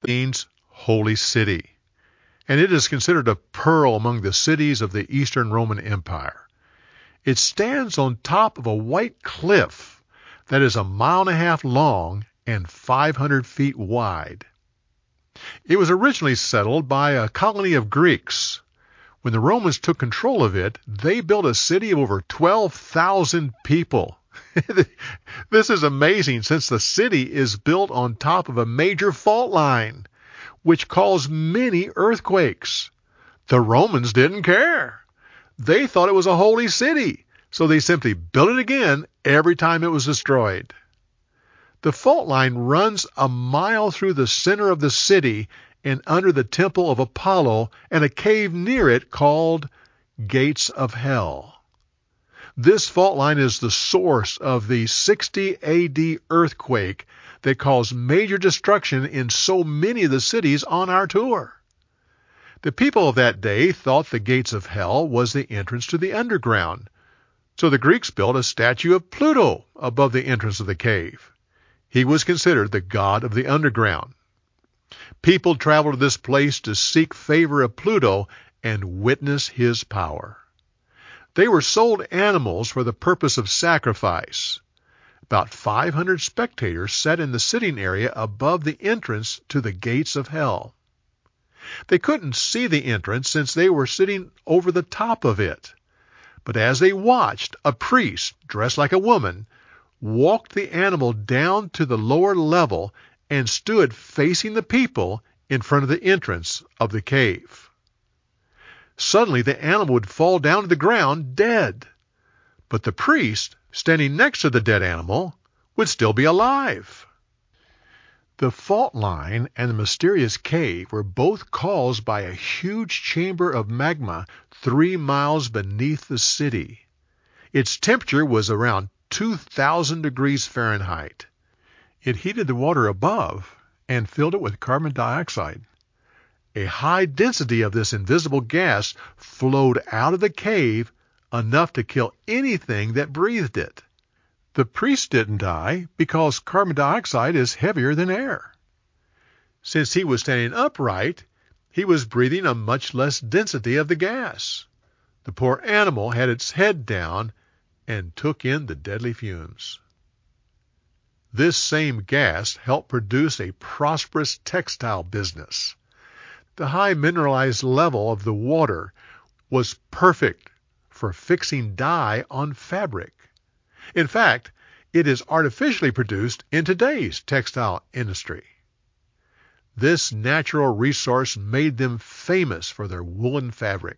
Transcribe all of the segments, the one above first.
means holy city, and it is considered a pearl among the cities of the Eastern Roman Empire. It stands on top of a white cliff that is 1.5 miles long and 500 feet wide. It was originally settled by a colony of Greeks. When the Romans took control of it, they built a city of over 12,000 people. This is amazing since the city is built on top of a major fault line, which caused many earthquakes. The Romans didn't care. They thought it was a holy city, so they simply built it again every time it was destroyed. The fault line runs 1 mile through the center of the city and under the temple of Apollo and a cave near it called Gates of Hell. This fault line is the source of the 60 AD earthquake that caused major destruction in so many of the cities on our tour. The people of that day thought the Gates of Hell was the entrance to the underground, so the Greeks built a statue of Pluto above the entrance of the cave. He was considered the god of the underground. People traveled to this place to seek favor of Pluto and witness his power. They were sold animals for the purpose of sacrifice. About 500 spectators sat in the sitting area above the entrance to the Gates of Hell. They couldn't see the entrance since they were sitting over the top of it. But as they watched, a priest, dressed like a woman, walked the animal down to the lower level and stood facing the people in front of the entrance of the cave. Suddenly the animal would fall down to the ground dead, but the priest, standing next to the dead animal, would still be alive. The fault line and the mysterious cave were both caused by a huge chamber of magma 3 miles beneath the city. Its temperature was around 2,000 degrees Fahrenheit. It heated the water above and filled it with carbon dioxide. A high density of this invisible gas flowed out of the cave, enough to kill anything that breathed it. The priest didn't die because carbon dioxide is heavier than air. Since he was standing upright, he was breathing a much less density of the gas. The poor animal had its head down and took in the deadly fumes. This same gas helped produce a prosperous textile business. The high mineralized level of the water was perfect for fixing dye on fabric. In fact, it is artificially produced in today's textile industry. This natural resource made them famous for their woolen fabric.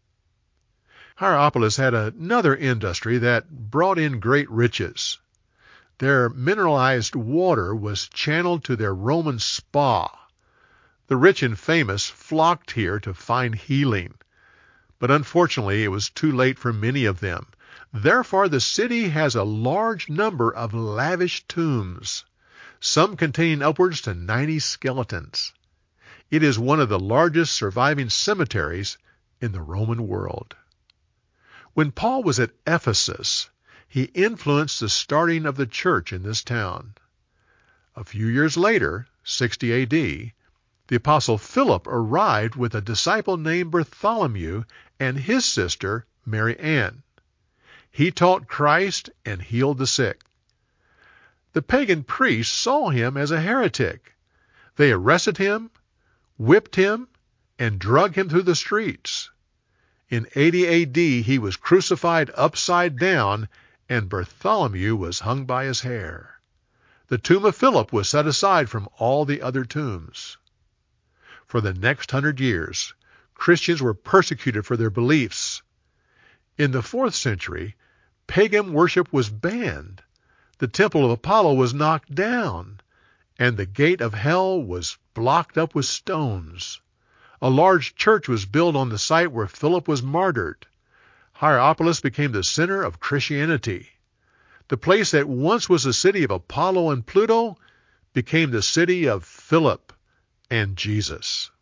Hierapolis had another industry that brought in great riches. Their mineralized water was channeled to their Roman spa. The rich and famous flocked here to find healing, but unfortunately it was too late for many of them. Therefore, the city has a large number of lavish tombs, some containing upwards to 90 skeletons. It is one of the largest surviving cemeteries in the Roman world. When Paul was at Ephesus, he influenced the starting of the church in this town. A few years later, 60 A.D., the Apostle Philip arrived with a disciple named Bartholomew and his sister, Mary Ann. He taught Christ and healed the sick. The pagan priests saw him as a heretic. They arrested him, whipped him, and dragged him through the streets. In 80 A.D., he was crucified upside down, and Bartholomew was hung by his hair. The tomb of Philip was set aside from all the other tombs. For the next 100 years, Christians were persecuted for their beliefs. In the 4th century, pagan worship was banned. The temple of Apollo was knocked down, and the gate of hell was blocked up with stones. A large church was built on the site where Philip was martyred. Hierapolis became the center of Christianity. The place that once was the city of Apollo and Pluto became the city of Philip and Jesus.